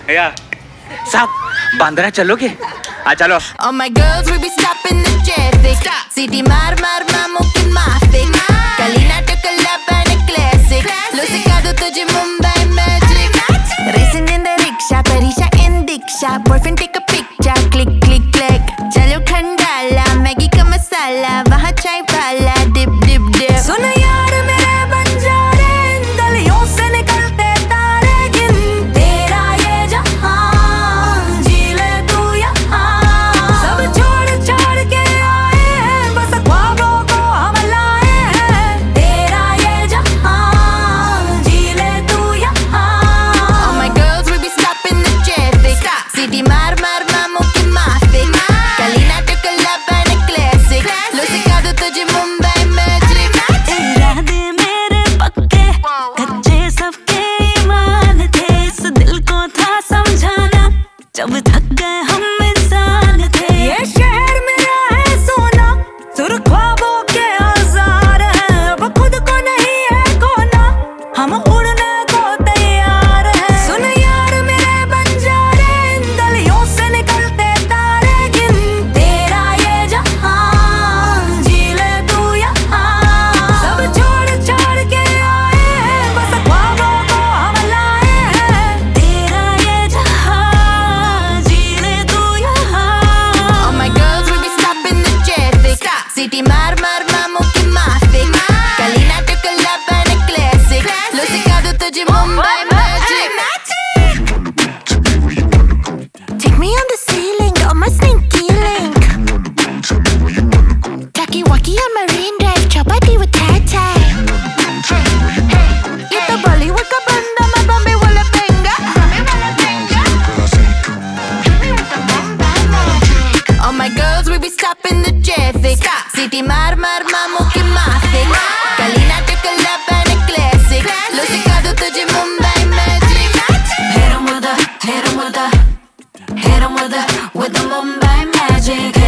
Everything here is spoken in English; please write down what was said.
या साहब बांद्रा चलोगे? चलो। All my girls will be stopping the traffic. City mar mamukin mafik. Kalina to club and a classic. Lusika do tujhe Mumbai magic. Racing in the rickshaw, Parisha in Diksha. Boyfriend take a picture, click click click. Chalo khandala, Maggi ka masala. Wahan chai wala, dip dip dip. Sun yaar mere banjare, galiyon se nikalte taare gin. Tera ye jahan, ji le tu yahan. Sab chhod chhod ke aaye hain, bas ख्वाबों ko hum laaye hain. Tera ye jahan, ji le tu yahan. All my girls will be stopping the traffic. City mar mamukin mafik. Kalina to club and a classic. Lusika do tujhe Mumbai magic. इरादे मेरे पक्के कच्चे सबके ईमान थे इस दिल को था समझाना जब थक गए हम इंसान थे ये शहर मेरा है सोना सुर ख्वाबों के औजार हैं अब खुद को नहीं है खोना हम उड़ने को तैयार हैं सुन यार मेरे बंजारे इन गलियों से निकलते तारे गिन तेरा ये जहां जी ले तू यहाँ सब छोड़ छोड़ के आए हैं बस ख्वाबों को हम लाए हैं तेरा ये जहां जी ले तू यहाँ All my girls will be stopping the traffic. City mar mamukin mafik. Kalina to club and a classic. Lusika do tujhe Mumbai magic. Take me on the ceiling, got my sneaky link. Taki waki on Marine Drive, chapati with Thai. ये तो Bollywood का बंदा मैं Bombay वाला बेंगा. All my girls will be stopping the traffic. City mar mamukin mafik. Kalina to club and a classic. Lusika do tujhe Mumbai magic. hit 'em with the with the Mumbai magic.